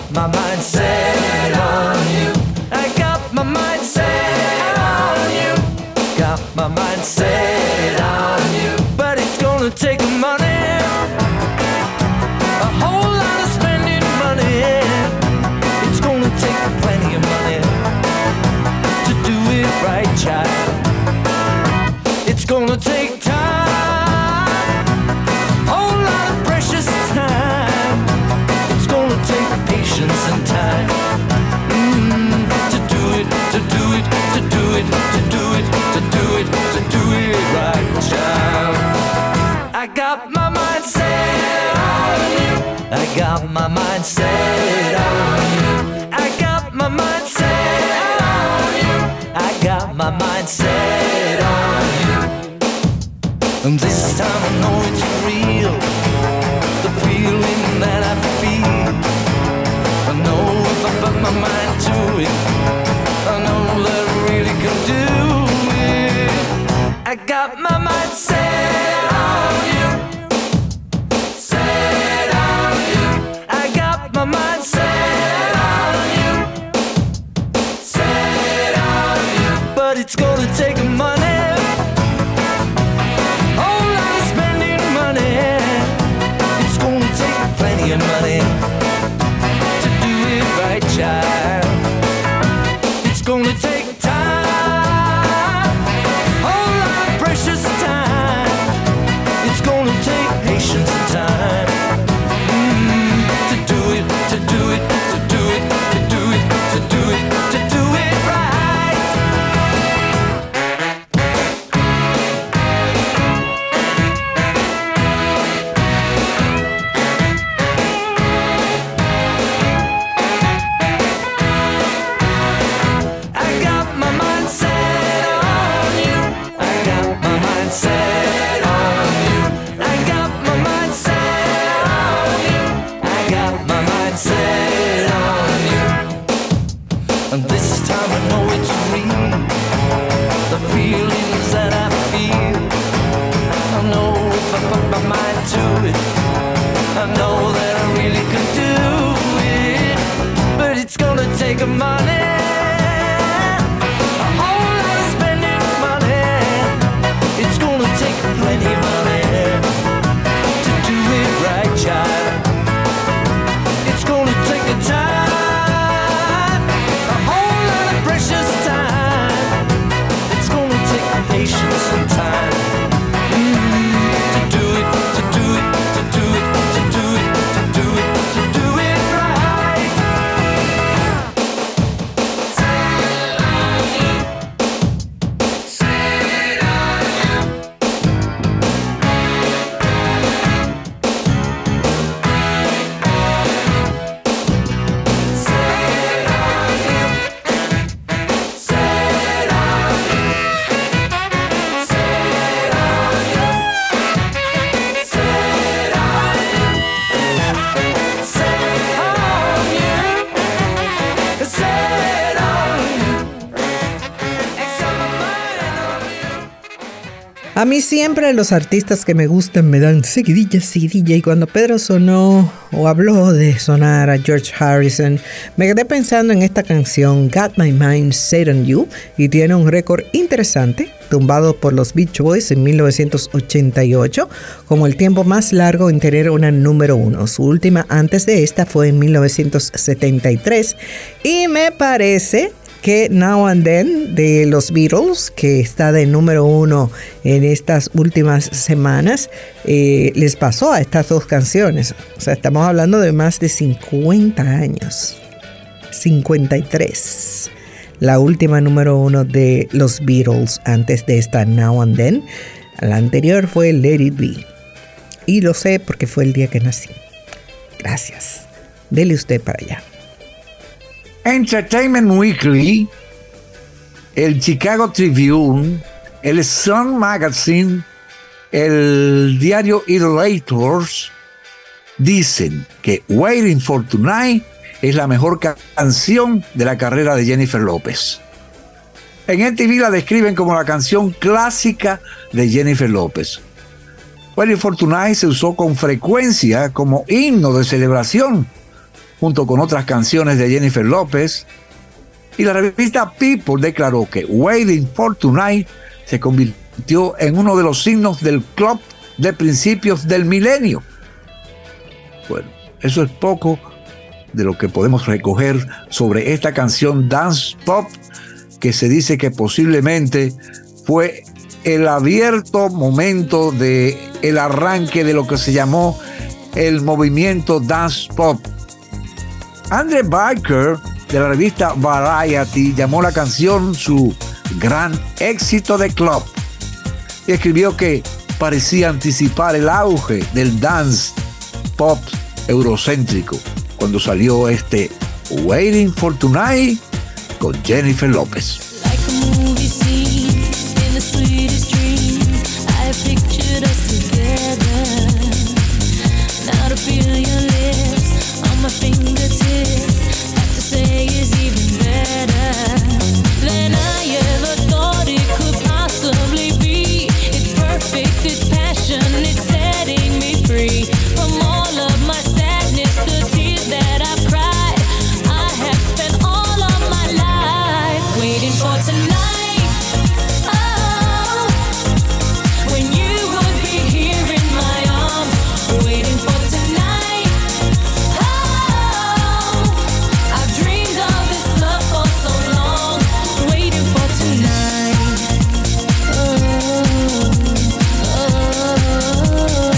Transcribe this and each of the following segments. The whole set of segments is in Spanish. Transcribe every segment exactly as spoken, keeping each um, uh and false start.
my mind set on you. I got my mind set on you. Got my mind set on you. But it's gonna take money, a whole lot of spending money. It's gonna take plenty of money to do it right, child. It's gonna take time, whole lot of precious time. It's gonna take patience and time mm, to do it, to do it, to do it, to do it, to do it, to do it right, child. I got my mind set on you. I got my mind set on you. I got my mind set on you. I got my mind set on you. And this time I know it's real, the feeling that I feel. I know if I put my mind to it, I know that I really can do it. I got my mind set on you, set on you. I got my mind set on you, set on you. But it's gonna take money, whole lot of spending money. It's gonna take plenty of money to do it right, child. It's gonna take time, whole lot of precious time. It's gonna take patience and time mm, to do it, to do it, to do it, to do it, to do it, to do it right. I got my mind set on you. I got my mind set on you. I got my mind set on you. I got my mind set on you. And this time I know it's real, the feelings that I feel. I know if I put my mind to it, I know that I really can do it. But it's gonna take money, a whole lot of spending money. It's gonna take plenty of money to do it right, child. It's gonna take a time, a whole lot of precious time. It's gonna take patience and time mm, to do it, to do it, to do it, to do it, to do it, to do it right. Set on you, set on you. Set on you, set on you, set on you, set on you, set on you, set on you. It's on my mind on you. A mí siempre los artistas que me gustan me dan seguidilla, seguidilla. Y cuando Pedro sonó o habló de sonar a George Harrison, me quedé pensando en esta canción Got My Mind Set on You, y tiene un récord interesante, tumbado por los Beach Boys en mil novecientos ochenta y ocho, como el tiempo más largo en tener una número uno. Su última antes de esta fue en mil novecientos setenta y tres, y me parece que Now and Then de los Beatles, que está de número uno en estas últimas semanas, eh, les pasó a estas dos canciones. O sea, estamos hablando de más de cincuenta años. cincuenta y tres. La última número uno de los Beatles antes de esta Now and Then. La anterior fue Let It Be. Y lo sé porque fue el día que nací. Gracias. Dele usted para allá. Entertainment Weekly, el Chicago Tribune, el Sun Magazine, el diario Idolators dicen que Waiting for Tonight es la mejor canción de la carrera de Jennifer López. En M T V la describen como la canción clásica de Jennifer López. Waiting for Tonight se usó con frecuencia como himno de celebración junto con otras canciones de Jennifer López. Y la revista People declaró que Waiting for Tonight se convirtió en uno de los signos del club de principios del milenio. Bueno, eso es poco de lo que podemos recoger sobre esta canción dance pop, que se dice que posiblemente fue el abierto momento de el arranque de lo que se llamó el movimiento dance pop. Andre Barker, de la revista Variety, llamó la canción su gran éxito de club y escribió que parecía anticipar el auge del dance pop eurocéntrico cuando salió este Waiting for Tonight con Jennifer López. Like a movie scene in the sweetest dream, I pictured us together. Now to feel your lips on my fingertips, have to say is even better than I ever thought it could possibly be. It's perfect, it's passion, it's setting me free from all of my sadness, the tears that I've cried. I have spent all of my life waiting for tonight. Oh, when you would be here in my arms, waiting for tonight. Oh, I've dreamed of this love for so long, waiting for tonight. Oh, oh.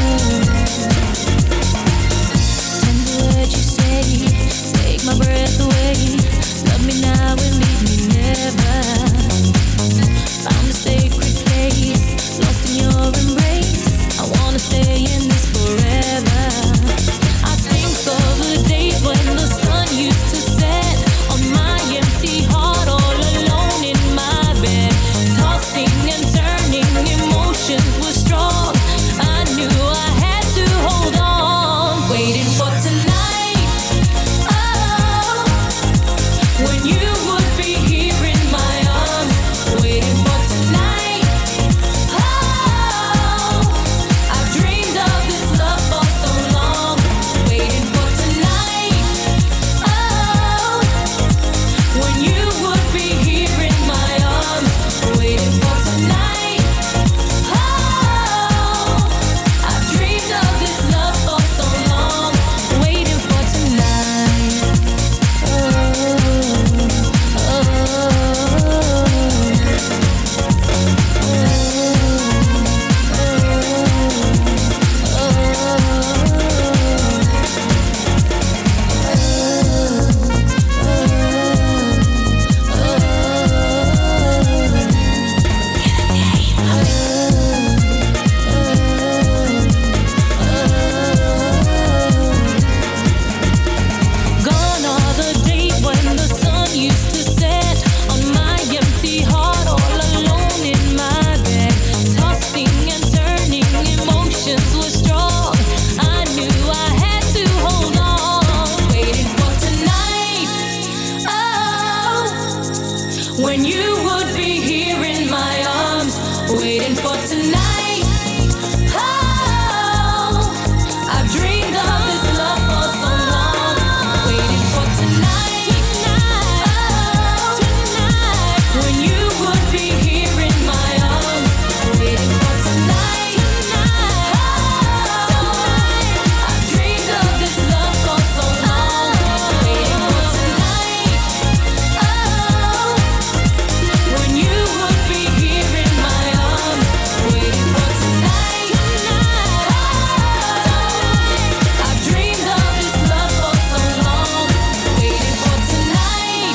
Tender words you say, take my breath away. Love me now and leave me never. Found a sacred place, lost in your embrace. I wanna stay in this forever. I think of the days when the sun used to set on my empty heart, all alone in my bed, tossing and turning, emotions were strong. I knew I had to hold on, waiting for tonight. Oh, when you would be here in my arms, waiting for tonight. Oh, I've dreamed of this love for so long, waiting for tonight. Oh, when you would be here in my arms, waiting for tonight. Oh, I've dreamed of this love for so long, waiting for tonight. Gone are the days when the sun used to set on my empty heart, all alone in my bed, tossing and turning, emotions were strong. I knew I had to hold on, waiting for tonight. Oh, when you would be here in my arms, waiting for tonight. Oh, I've dreamed of this love for so long, waiting for tonight. Oh, tonight. When you would be here in my arms, waiting for tonight. Tonight. I've dreamed of this love for so long, waiting for tonight. Oh, when you would be here in my arms, waiting for tonight. I've dreamed of this love for so long, waiting for tonight.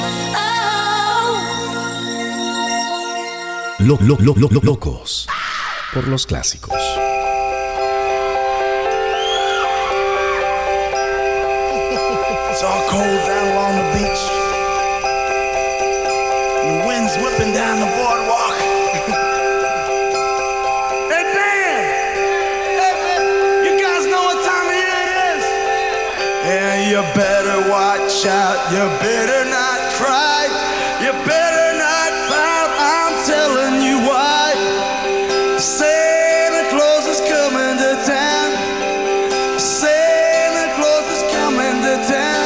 Oh. Lo- lo- lo- lo- lo- locos por los clásicos. It's all cold down along the beach. The wind's whipping down the boardwalk. Hey, Dan! Hey, you guys know what time of year it is? And you better watch out. You better not cry. You better not pout. I'm telling you why. Santa Claus is coming to town. Santa Claus is coming to town.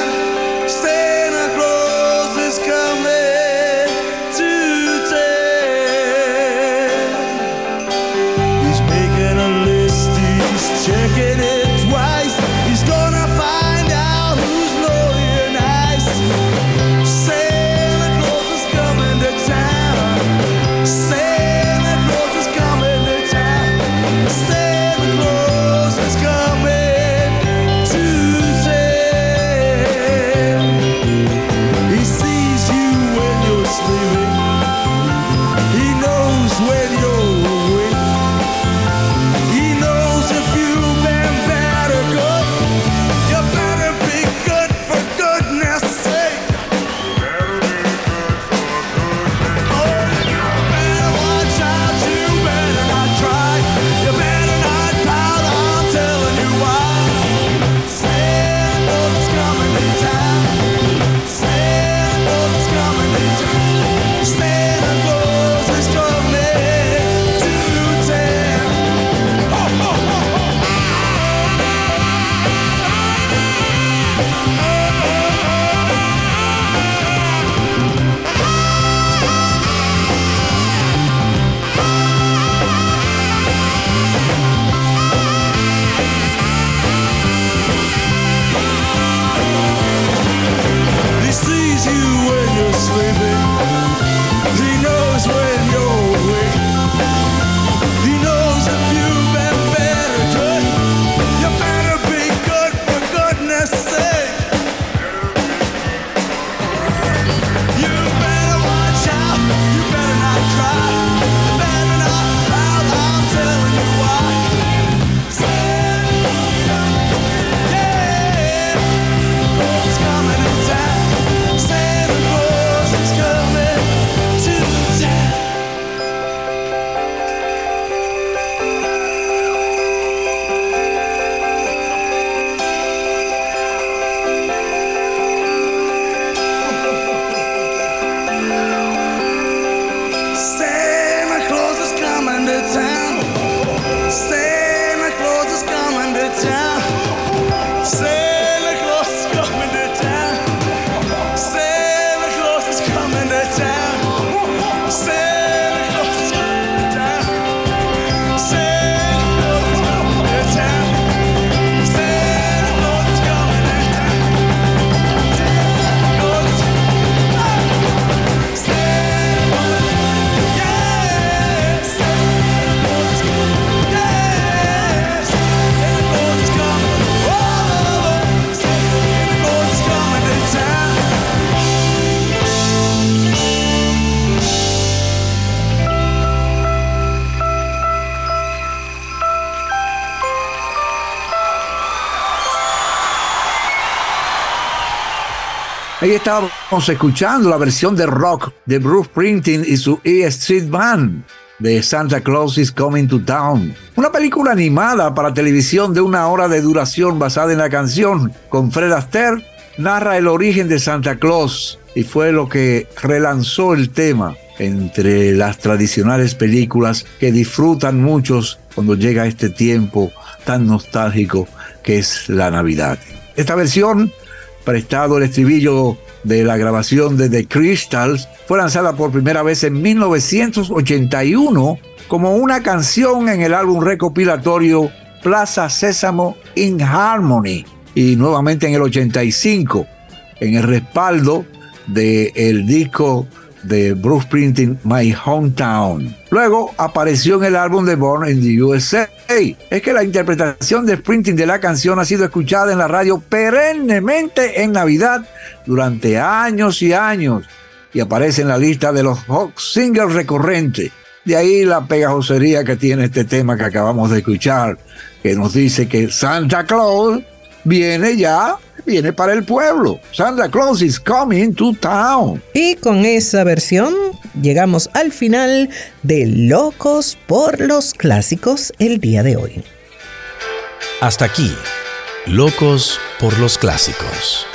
Ahí estábamos escuchando la versión de rock de Bruce Springsteen y su E Street Band de Santa Claus is Coming to Town. Una película animada para televisión de una hora de duración basada en la canción, con Fred Astaire, narra el origen de Santa Claus y fue lo que relanzó el tema entre las tradicionales películas que disfrutan muchos cuando llega este tiempo tan nostálgico que es la Navidad. Esta versión, prestado el estribillo de la grabación de The Crystals, fue lanzada por primera vez en mil novecientos ochenta y uno como una canción en el álbum recopilatorio Plaza Sésamo in Harmony, y nuevamente en el ochenta y cinco en el respaldo del disco de Bruce Springsteen, My Hometown. Luego apareció en el álbum de Born in the U S A. Es que la interpretación de Springsteen de la canción ha sido escuchada en la radio perennemente en Navidad durante años y años y aparece en la lista de los hot singles recurrentes. De ahí la pegajosería que tiene este tema que acabamos de escuchar, que nos dice que Santa Claus viene ya, viene para el pueblo. Santa Claus is coming to town. Y con esa versión llegamos al final de Locos por los Clásicos el día de hoy. Hasta aquí, Locos por los Clásicos.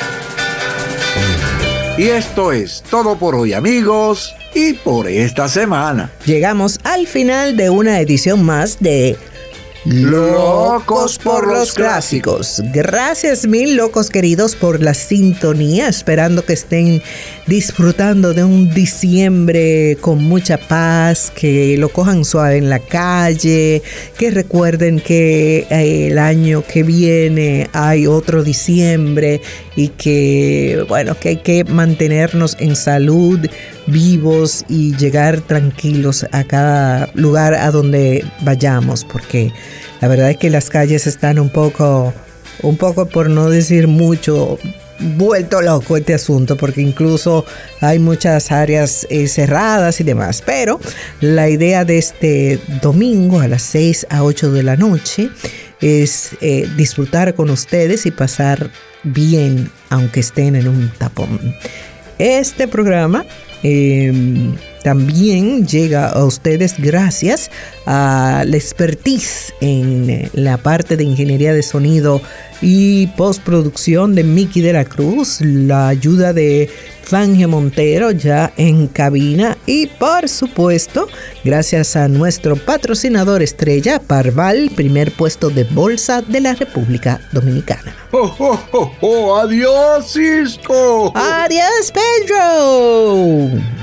Y esto es todo por hoy, amigos, y por esta semana. Llegamos al final de una edición más de Locos por los Clásicos. Gracias mil, locos queridos, por la sintonía, esperando que estén disfrutando de un diciembre con mucha paz, que lo cojan suave en la calle, que recuerden que eh, el año que viene hay otro diciembre y que, bueno, que hay que mantenernos en salud, vivos y llegar tranquilos a cada lugar a donde vayamos, porque la verdad es que las calles están un poco, un poco por no decir mucho, vuelto loco este asunto, porque incluso hay muchas áreas eh, cerradas y demás. Pero la idea de este domingo a las seis a ocho de la noche es eh, disfrutar con ustedes y pasar bien, aunque estén en un tapón. Este programa Eh, también llega a ustedes gracias a la expertise en la parte de ingeniería de sonido y postproducción de Miki de la Cruz, la ayuda de Fangio Montero ya en cabina y por supuesto gracias a nuestro patrocinador estrella Parval, primer puesto de bolsa de la República Dominicana. ¡Oh, oh, oh, oh! ¡Adiós, Cisco! ¡Adiós, Pedro!